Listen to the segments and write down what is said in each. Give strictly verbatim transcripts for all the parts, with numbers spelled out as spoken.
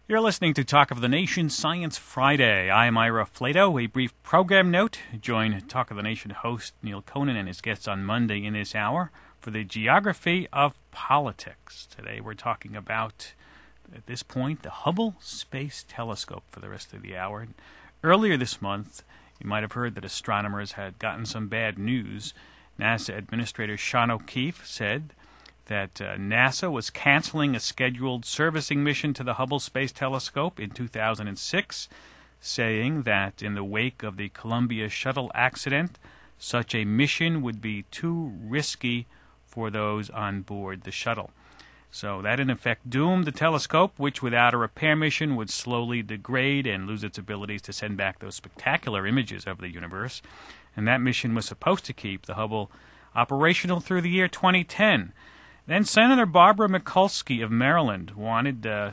You're listening to Talk of the Nation Science Friday. I'm Ira Flato. A brief program note. Join Talk of the Nation host Neil Conan and his guests on Monday in this hour for the geography of politics. Today we're talking about, at this point, the Hubble Space Telescope for the rest of the hour. Earlier this month, you might have heard that astronomers had gotten some bad news. NASA Administrator Sean O'Keefe said that uh, NASA was canceling a scheduled servicing mission to the Hubble Space Telescope in two thousand six, saying that in the wake of the Columbia shuttle accident, such a mission would be too risky for those on board the shuttle. So that in effect doomed the telescope, which without a repair mission would slowly degrade and lose its abilities to send back those spectacular images of the universe. And that mission was supposed to keep the Hubble operational through the year twenty ten. Then Senator Barbara Mikulski of Maryland wanted uh,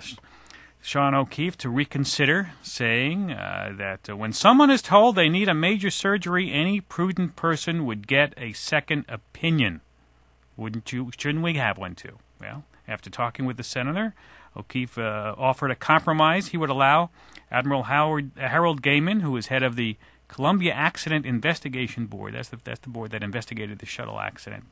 Sean O'Keefe to reconsider, saying uh, that uh, when someone is told they need a major surgery, any prudent person would get a second opinion. Wouldn't you? Shouldn't we have one too? Well, after talking with the senator, O'Keefe uh, offered a compromise. He would allow Admiral Howard, uh, Harold Gaiman, who is head of the Columbia Accident Investigation Board, that's the, that's the board that investigated the shuttle accident,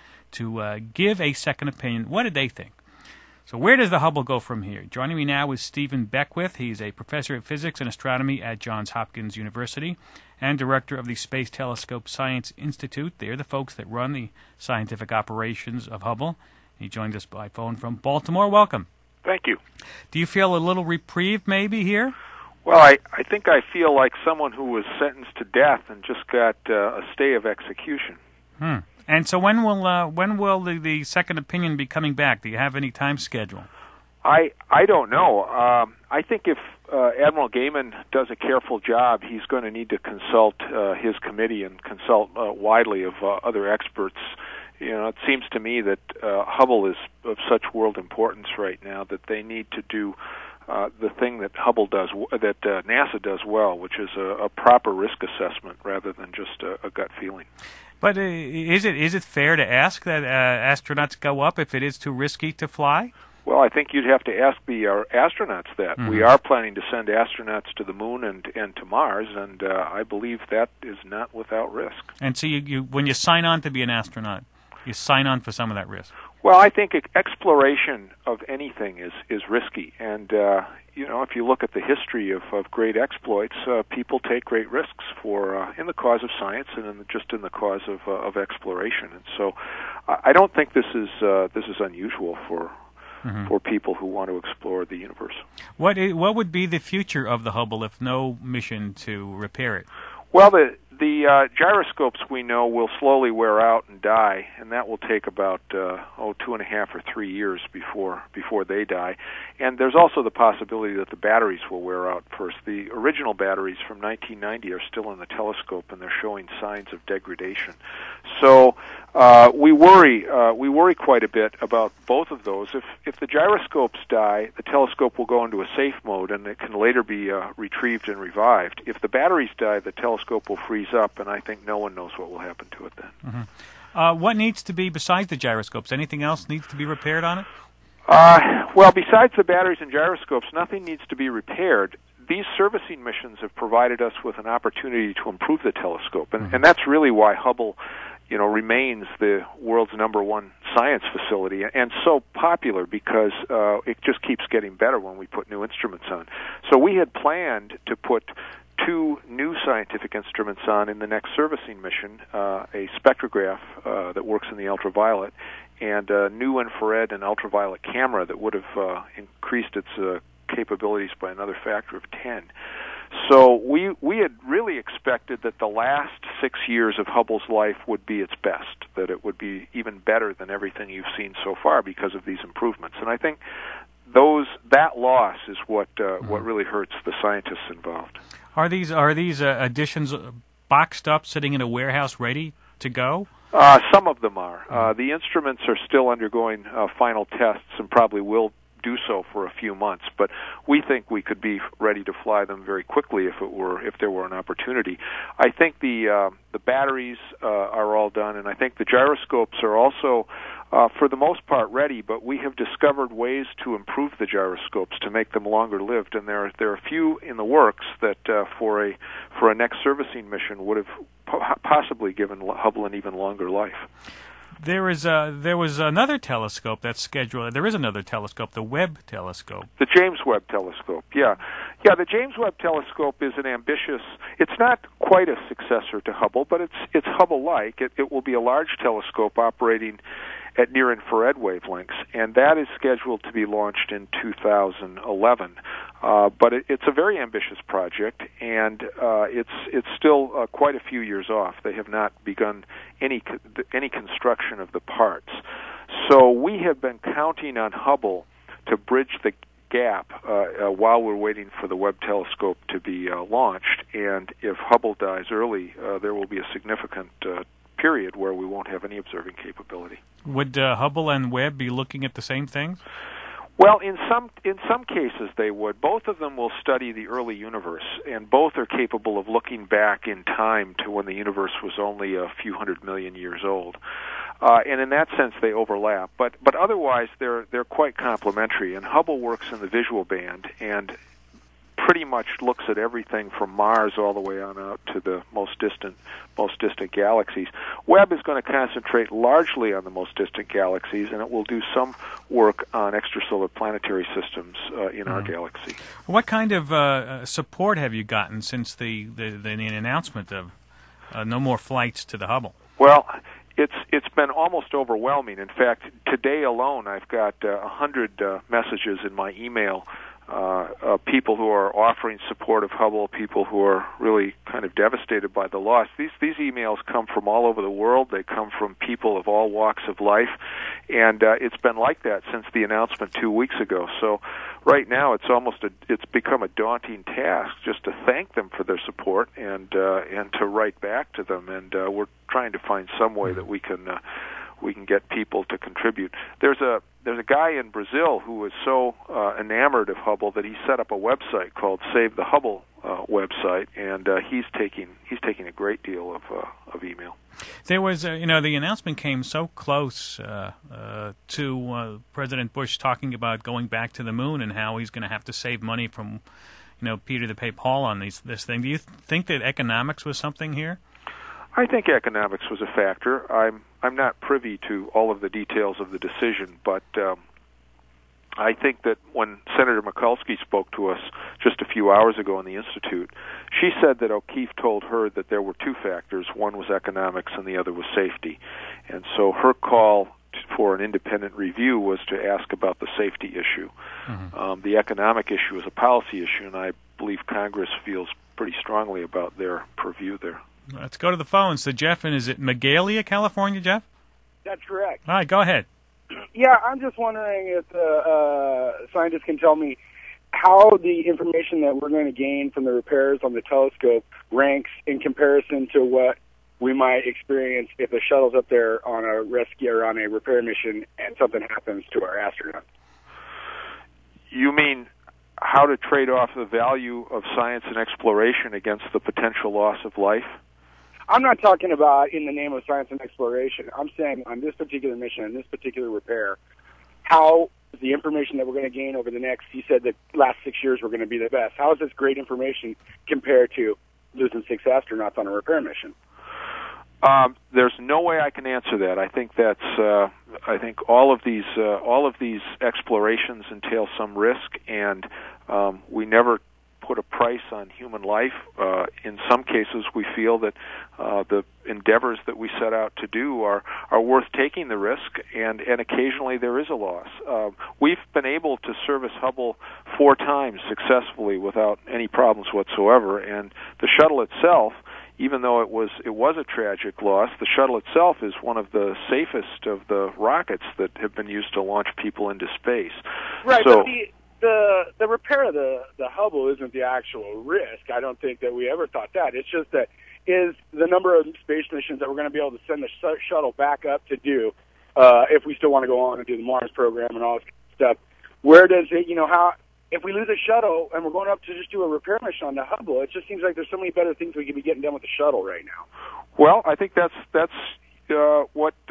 to uh, give a second opinion. What did they think? So where does the Hubble go from here? Joining me now is Stephen Beckwith. He's a professor of physics and astronomy at Johns Hopkins University and director of the Space Telescope Science Institute. They're the folks that run the scientific operations of Hubble. He joins us by phone from Baltimore. Welcome. Thank you. Do you feel a little reprieve maybe here? Well, I, I think I feel like someone who was sentenced to death and just got uh, a stay of execution. Hmm. And so when will uh, when will the, the second opinion be coming back? Do you have any time schedule? I I don't know. Um, I think if uh, Admiral Gaiman does a careful job, he's going to need to consult uh, his committee and consult uh, widely of uh, other experts. You know, it seems to me that uh, Hubble is of such world importance right now that they need to do uh, the thing that Hubble does, that uh, NASA does well, which is a, a proper risk assessment rather than just a, a gut feeling. But uh, is it is it fair to ask that uh, astronauts go up if it is too risky to fly? Well, I think you'd have to ask the uh, astronauts that. Mm-hmm. We are planning to send astronauts to the moon and and to Mars, and uh, I believe that is not without risk. And so you, you, when you sign on to be an astronaut, you sign on for some of that risk. Well, I think exploration of anything is, is risky, and uh, you know, if you look at the history of, of great exploits, uh, people take great risks for uh, in the cause of science and in the, just in the cause of uh, of exploration. And so, I don't think this is uh, this is unusual for mm-hmm. for people who want to explore the universe. What is, what would be the future of the Hubble if no mission to repair it? Well, the The uh, gyroscopes we know will slowly wear out and die, and that will take about uh, oh two and a half or three years before before they die. And there's also the possibility that the batteries will wear out first. The original batteries from nineteen ninety are still in the telescope, and they're showing signs of degradation. So uh, we worry uh, we worry quite a bit about both of those. If if the gyroscopes die, the telescope will go into a safe mode, and it can later be uh, retrieved and revived. If the batteries die, the telescope will freeze up, and I think no one knows what will happen to it then. Mm-hmm. Uh, what needs to be, besides the gyroscopes, anything else needs to be repaired on it? Uh, well, besides the batteries and gyroscopes, nothing needs to be repaired. These servicing missions have provided us with an opportunity to improve the telescope, and, mm-hmm. and that's really why Hubble, you know, remains the world's number one science facility, and so popular because uh, it just keeps getting better when we put new instruments on. So we had planned to put two new scientific instruments on in the next servicing mission, uh, a spectrograph uh, that works in the ultraviolet, and a new infrared and ultraviolet camera that would have uh, increased its uh, capabilities by another factor of ten. So we we had really expected that the last six years of Hubble's life would be its best, that it would be even better than everything you've seen so far because of these improvements. And I think those that loss is what uh, mm-hmm. what really hurts the scientists involved. Are these are these uh, additions boxed up, sitting in a warehouse, ready to go? Uh, some of them are. Uh, the instruments are still undergoing uh, final tests and probably will do so for a few months, but we think we could be ready to fly them very quickly if it were if there were an opportunity. I think the uh, the batteries uh, are all done, and I think the gyroscopes are also uh, for the most part, ready, but we have discovered ways to improve the gyroscopes to make them longer lived, and there are, there are a few in the works that uh, for a for a next servicing mission would have po- possibly given Hubble an even longer life. There is a, there was another telescope that's scheduled. There is another telescope, the Webb telescope. The James Webb telescope, yeah. Yeah, the James Webb telescope is an ambitious, it's not quite a successor to Hubble, but it's it's Hubble-like. It, it will be a large telescope operating at near-infrared wavelengths, and that is scheduled to be launched in two thousand eleven. Uh, but it, it's a very ambitious project, and uh, it's it's still uh, quite a few years off. They have not begun any any construction of the parts. So we have been counting on Hubble to bridge the gap uh, uh, while we're waiting for the Webb telescope to be uh, launched. And if Hubble dies early, uh, there will be a significant uh, period where we won't have any observing capability. Would uh, Hubble and Webb be looking at the same things? Well, in some in some cases they would. Both of them will study the early universe, and both are capable of looking back in time to when the universe was only a few hundred million years old. Uh, and in that sense, they overlap. But but otherwise, they're they're quite complementary. And Hubble works in the visual band and pretty much looks at everything from Mars all the way on out to the most distant most distant galaxies. Webb is going to concentrate largely on the most distant galaxies, and it will do some work on extrasolar planetary systems uh, in mm. our galaxy. What kind of uh, support have you gotten since the, the, the announcement of uh, no more flights to the Hubble? Well, it's it's been almost overwhelming. In fact, today alone, I've got uh, one hundred uh, messages in my email. Uh, uh, people who are offering support of Hubble, people who are really kind of devastated by the loss. These these emails come from all over the world. They come from people of all walks of life, and uh, it's been like that since the announcement two weeks ago. So right now, it's almost a, it's become a daunting task just to thank them for their support and uh, and to write back to them. And uh, we're trying to find some way that we can uh, we can get people to contribute. There's a There's a guy in Brazil who was so uh, enamored of Hubble that he set up a website called Save the Hubble uh, website, and uh, he's taking he's taking a great deal of uh, of email. There was, uh, you know, the announcement came so close uh, uh, to uh, President Bush talking about going back to the moon and how he's going to have to save money from, you know, Peter to pay Paul on these this thing. Do you think that economics was something here? I think economics was a factor. I'm I'm not privy to all of the details of the decision, but um, I think that when Senator Mikulski spoke to us just a few hours ago in the Institute, she said that O'Keefe told her that there were two factors. One was economics and the other was safety. And so her call for an independent review was to ask about the safety issue. Mm-hmm. Um, the economic issue is a policy issue, and I believe Congress feels pretty strongly about their purview there. Let's go to the phones. So, Jeff, and is it Magalia, California, Jeff? That's correct. All right, go ahead. Yeah, I'm just wondering if the uh, scientists can tell me how the information that we're going to gain from the repairs on the telescope ranks in comparison to what we might experience if the shuttle's up there on a rescue or on a repair mission and something happens to our astronaut. You mean how to trade off the value of science and exploration against the potential loss of life? I'm not talking about in the name of science and exploration. I'm saying on this particular mission, on this particular repair, how the information that we're going to gain over the next, you said the last six years were going to be the best. How is this great information compared to losing six astronauts on a repair mission? Um, there's no way I can answer that. I think that's. Uh, I think all of these uh, all of these explorations entail some risk, and um, we never put a price on human life. Uh, in some cases, we feel that uh, the endeavors that we set out to do are, are worth taking the risk, and, and occasionally there is a loss. Uh, we've been able to service Hubble four times successfully without any problems whatsoever, and the shuttle itself, even though it was it was a tragic loss, the shuttle itself is one of the safest of the rockets that have been used to launch people into space. Right, so, but the, the the repair of the, the Hubble isn't the actual risk. I don't think that we ever thought that. It's just that is the number of space missions that we're going to be able to send the sh- shuttle back up to do uh, if we still want to go on and do the Mars program and all this stuff. Where does it, you know, how... If we lose a shuttle and we're going up to just do a repair mission on the Hubble, it just seems like there's so many better things we could be getting done with the shuttle right now. Well, I think that's that's uh, what uh,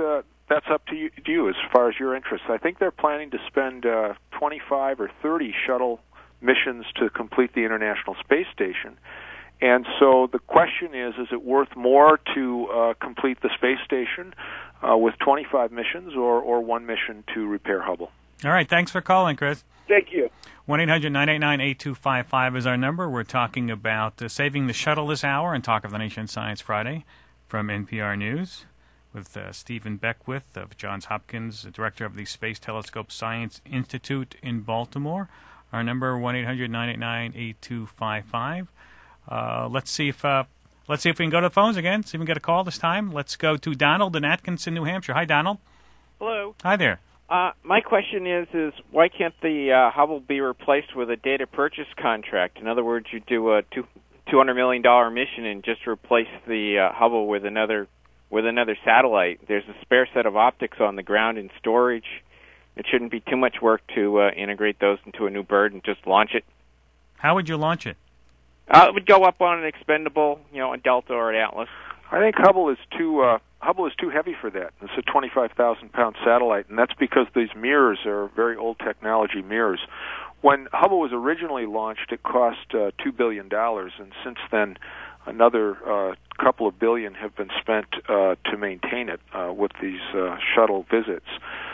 that's up to you, to you as far as your interests. I think they're planning to spend uh, twenty-five or thirty shuttle missions to complete the International Space Station. And so the question is, is it worth more to uh, complete the space station uh, with twenty-five missions or, or one mission to repair Hubble? All right, thanks for calling, Chris. Thank you. one eight hundred nine eight nine eight two five five is our number. We're talking about uh, saving the shuttle this hour and Talk of the Nation Science Friday from N P R News with uh, Stephen Beckwith of Johns Hopkins, the director of the Space Telescope Science Institute in Baltimore. Our number, one eight hundred nine eight nine eight two five five. Uh, let's see if uh, let's see if we can go to the phones again. See if we can get a call this time. Let's go to Donald in Atkinson, New Hampshire. Hi, Donald. Hello. Hi there. Uh, my question is, is why can't the uh, Hubble be replaced with a data purchase contract? In other words, you do a two two hundred million dollar mission and just replace the uh, Hubble with another with another satellite. There's a spare set of optics on the ground in storage. It shouldn't be too much work to uh, integrate those into a new bird and just launch it. How would you launch it? Uh, it would go up on an expendable, you know, a Delta or an Atlas. I think Hubble is too uh, Hubble is too heavy for that. It's a twenty-five thousand pound satellite, and that's because these mirrors are very old technology mirrors. When Hubble was originally launched, it cost uh, two billion dollars, and since then, another uh, couple of billion have been spent uh, to maintain it uh, with these uh, shuttle visits.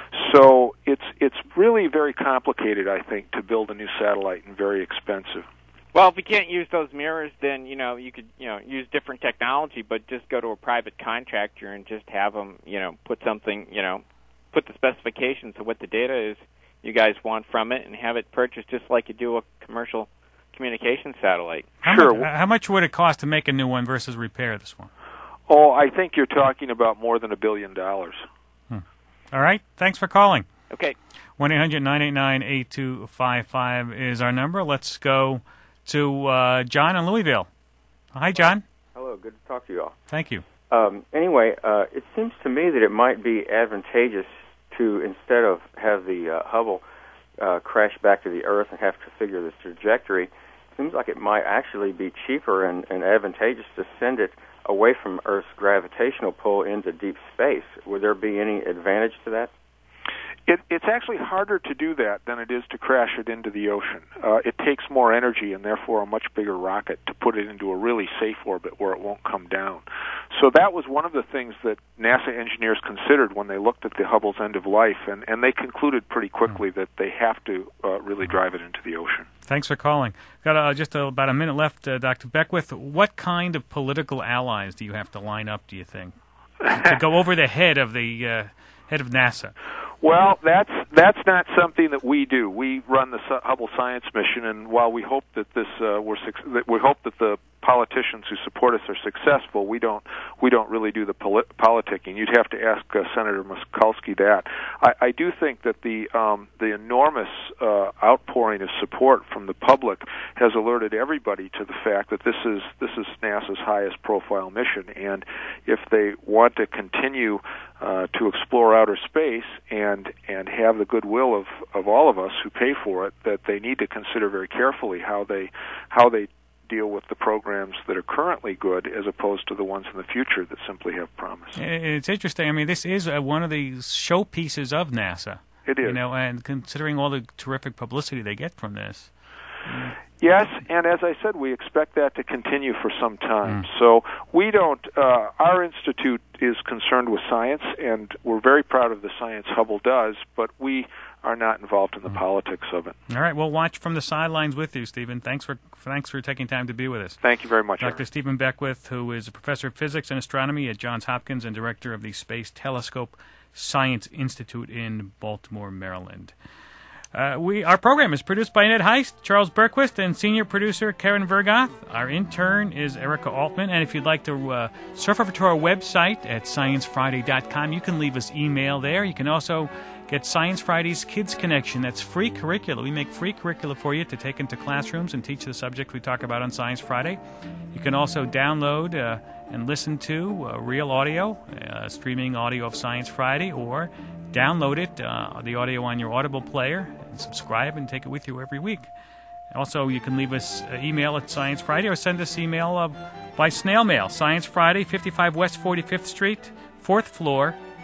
So it's it's really very complicated, I think, to build a new satellite, and very expensive. Well, if you can't use those mirrors, then you know you could you know use different technology, but just go to a private contractor and just have them you know put something you know put the specifications of what the data is you guys want from it, and have it purchased just like you do a commercial communication satellite. How Sure. Much, how much would it cost to make a new one versus repair this one? Oh, I think you're talking about more than a billion dollars. Hmm. All right. Thanks for calling. Okay. one eight hundred nine eight nine eight two five five is our number. Let's go to uh, John in Louisville. Hi, John. Hello, good to talk to you all. Thank you. Um, anyway, uh, it seems to me that it might be advantageous to, instead of have the uh, Hubble uh, crash back to the Earth and have to figure this trajectory, it seems like it might actually be cheaper and, and advantageous to send it away from Earth's gravitational pull into deep space. Would there be any advantage to that? It, it's actually harder to do that than it is to crash it into the ocean. Uh, it takes more energy and therefore a much bigger rocket to put it into a really safe orbit where it won't come down. So that was one of the things that NASA engineers considered when they looked at the Hubble's end of life, and, and they concluded pretty quickly that they have to uh, really drive it into the ocean. Thanks for calling. Got uh, just uh, about a minute left, uh, Doctor Beckwith. What kind of political allies do you have to line up, do you think, to go over the head of the uh, head of NASA? Well, that's that's not something that we do. We run the Hubble Science Mission, and while we hope that this uh, we're that we hope that the politicians who support us are successful, we don't we don't really do the polit- politicking. You'd have to ask uh, Senator Mikulski that. I, I do think that the um, the enormous uh, outpouring of support from the public has alerted everybody to the fact that this is this is NASA's highest profile mission, and if they want to continue uh, to explore outer space and and have the goodwill of, of all of us who pay for it, that they need to consider very carefully how they how they deal with the programs that are currently good as opposed to the ones in the future that simply have promise. It's interesting. I mean, this is uh, one of the showpieces of NASA. It is. You know, and considering all the terrific publicity they get from this. Mm. Yes, and as I said, we expect that to continue for some time. Mm. So we don't, uh, our institute is concerned with science, and we're very proud of the science Hubble does, but we are not involved in the mm. politics of it. All right, we'll watch from the sidelines with you, Stephen. Thanks for thanks for taking time to be with us. Thank you very much, Doctor Aaron. Stephen Beckwith, who is a professor of physics and astronomy at Johns Hopkins and director of the Space Telescope Science Institute in Baltimore, Maryland. Uh, we Our program is produced by Ned Heist, Charles Berquist, and senior producer Karen Vergoth. Our intern is Erica Altman. And if you'd like to uh, surf over to our website at science friday dot com, you can leave us email there. You can also get Science Friday's Kids Connection. That's free curricula. We make free curricula for you to take into classrooms and teach the subject we talk about on Science Friday. You can also download uh, and listen to uh, real audio, uh, streaming audio of Science Friday, or download it, uh, the audio on your Audible player, and subscribe and take it with you every week. Also, you can leave us an email at Science Friday or send us email uh, by snail mail. Science Friday, fifty-five West forty-fifth Street, fourth floor,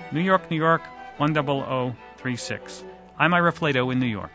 New York, New York, one zero zero three six. I'm Ira Flato in New York.